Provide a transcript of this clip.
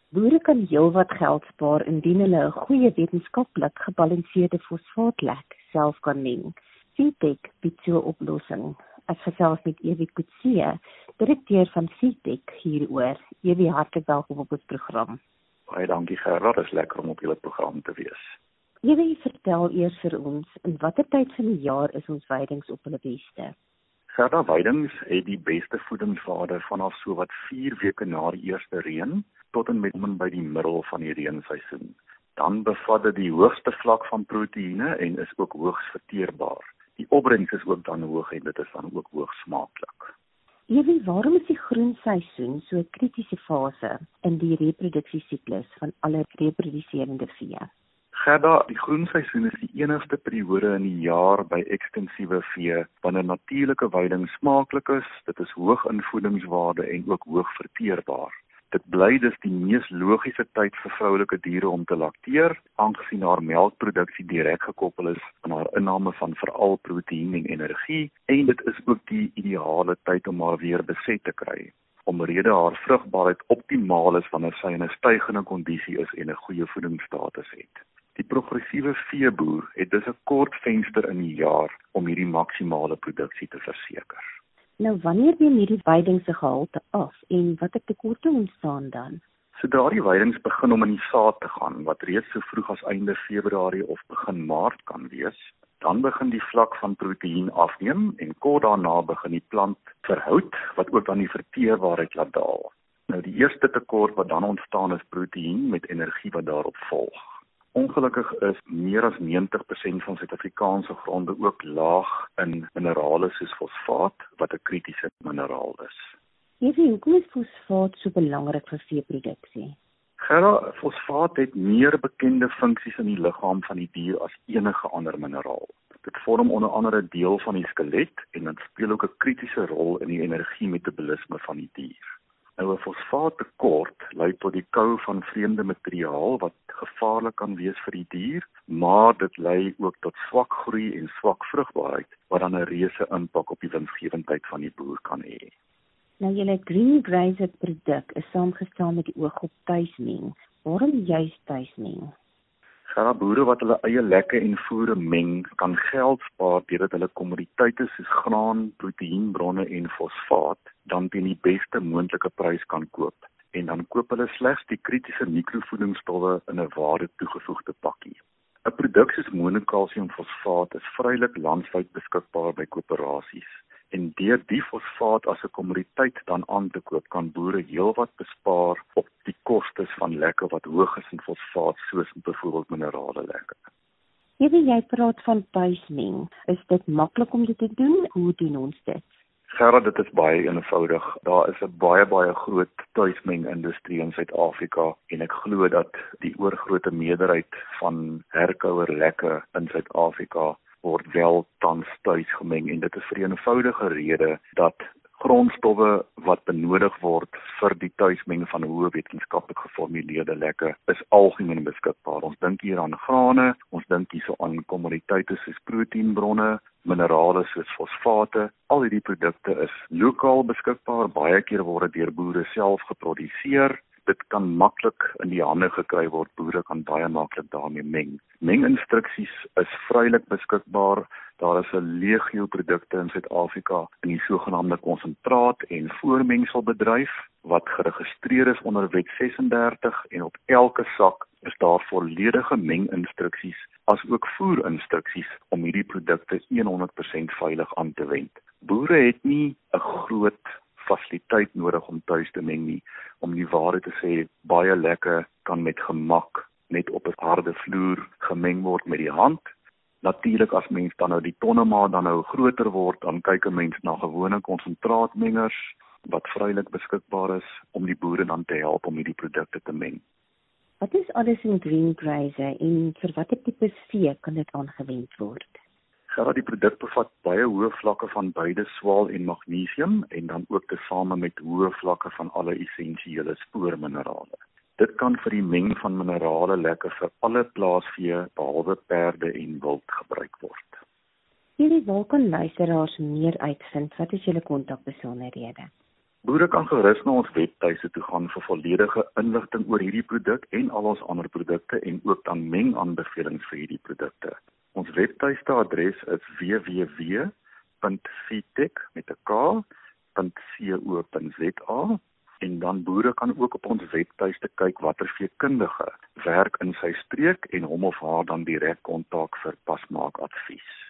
Boere kan heelwat geld spaar indien hulle 'n goeie wetenskaplik gebalanseerde fosfaatlek self kan meng. CTEC bied so 'n oplossing. Ek gesels met Evie Coetzee, direkteur van CTEC hieroor. Evie, hartlik welkom op ons program. Baie dankie Gerard, dit is lekker om op julle program te wees. Evie, vertel eers vir ons, in watter tyd van die jaar is ons weidings op hulle beste? Gerard, weidings het die beste voedingswaarde vanaf so wat 4 weke na die eerste reën, tot en met by die middel van die reenseisoen. Dan bevat dit die hoogste vlak van proteïene en is ook hoogs verteerbaar. Die opbrengs is ook dan hoog en dit is dan ook hoogs smaaklik. Evie, waarom is die groenseisoen so 'n kritiese fase in die reproduksiesiklus van alle reproduserende vee? Gerda, die groenseisoen is die enigste periode in die jaar by ekstensiewe vee wanneer natuurlike weiding smaaklik is, dit is hoog in voedingswaarde en ook hoog verteerbaar. Dit bly dus die mees logiese tyd vir vroulike diere om te lakteer, aangesien haar melkproduksie direk gekoppel is aan haar inname van veral proteïen en energie, en dit is ook die ideale tyd om haar weer beset te kry, omrede haar vrugbaarheid optimaal is wanneer sy in 'n stygende kondisie is en 'n goeie voedingsstatus het. Die progressiewe veeboer het dus 'n kort venster in die jaar om hierdie maksimale produksie te verseker. Nou, wanneer neem hierdie weiding se gehalte af en watter tekorte ontstaan dan? Sodra die weidings begin om in die saad te gaan, wat reeds so vroeg as einde Februarie of begin Maart kan wees, dan begin die vlak van proteïen afneem en kort daarna begin die plant verhout, wat ook dan die verteerbaarheid laat daal. Nou, die eerste tekort wat dan ontstaan is proteïen met energie wat daarop volg. Ongelukkig is meer as 90% van Suid-Afrikaanse gronde ook laag in minerale soos fosfaat, wat 'n kritiese mineraal is. Evie, hoekom is fosfaat so belangrik vir veeproduksie? Gerda, fosfaat het meer bekende funksies in die liggaam van die dier as enige ander mineraal. Dit vorm onder andere deel van die skelet en dit speel ook 'n kritiese rol in die energiemetabolisme van die dier. Nou, 'n fosfaattekort lei tot die kou van vreemde materiaal wat gevaarlik kan wees vir die dier, maar dit lei ook tot swak groei en swak vrugbaarheid, wat dan 'n reuse impak op die winsgewendheid van die boer kan hê. Nou, julle Green Grazer produk is saamgestel met die oog op tuismeng. Waarom juist tuismeng? Gerda, boere wat hulle eie lekke en voere meng, kan geld spaar deurdat hulle kommoditeite soos graan, proteïenbronne en fosfaat dan teen die beste moontlike prys kan koop. En dan koop hulle slegs die kritiese mikrovoedingsstowwe in 'n waarde toegevoegde pakkie. 'n Produk soos monokalsiumfosfaat is vrylik landwyd beskikbaar by koöperasies. En deur die fosfaat as 'n kommoditeit dan aan te koop, kan boere heelwat bespaar op die kostes van lekke wat hoog is in fosfaat, soos byvoorbeeld minerale lekke. Evie, jy praat van tuismeng. Is dit maklik om dit te doen? Hoe doen ons dit? Gerard, dit is baie eenvoudig. Daar is 'n baie groot tuismeng-industrie in Suid-Afrika en ek glo dat die oorgrootste meerderheid van herkouer lekke in Suid-Afrika word wel tans tuis gemeng, en dit is vir 'n eenvoudige rede dat grondstowwe wat benodig word vir die tuismeng van hoë wetenskaplik geformuleerde lekke is algemeen beskikbaar. Ons dink hier aan grane, ons dink hierso aan kommoditeite soos proteïenbronne, minerale soos fosfate. Al hierdie produkte is lokaal beskikbaar, baie keer word dit deur boere self geproduseer. Dit kan maklik in die hande gekry word, boere kan baie maklik daarmee meng. Menginstruksies is vrylik beskikbaar. Daar is 'n legio produkte in Suid-Afrika in die sogenaamde konsentraat en voormengselbedryf wat geregistreer is onder Wet 36 en op elke sak is daar volledige menginstruksies as ook voerinstruksies om hierdie produkte 100% veilig aan te wend. Boere het nie 'n groot fasiliteit nodig om tuis te meng nie. Om die waarheid te sê, baie lekke kan met gemak net op 'n harde vloer gemeng word met die hand. Natuurlik as mens dan nou die tonnemaat dan nou groter word, dan kyk 'n mens na gewone konsentraatmengers wat vrylik beskikbaar is om die boere dan te help om hierdie produkte te meng. Wat is alles in Green Grazer en vir watter tipe vee kan dit aangewend word? Gerard, die produk bevat baie hoë vlakke van beide swaal en magnesium en dan ook tesame met hoë vlakke van alle essensiële spoorminerale. Dit kan vir die meng van minerale lekker vir alle plaasvee behalwe perde en wild gebruik word. Waar kan luisteraars meer uitvind? Wat is julle kontakbesonderhede? Boere kan gerus na ons webtuiste toe gaan vir volledige inligting oor hierdie produk en al ons ander produkte en ook dan mengaanbevelings vir hierdie produkte. Ons webtuiste adres is www.feedtech.co.za en dan boere kan ook op ons webtuiste kyk watter veekundige werk in sy streek en hom of haar dan direk kontak vir pasmaak advies.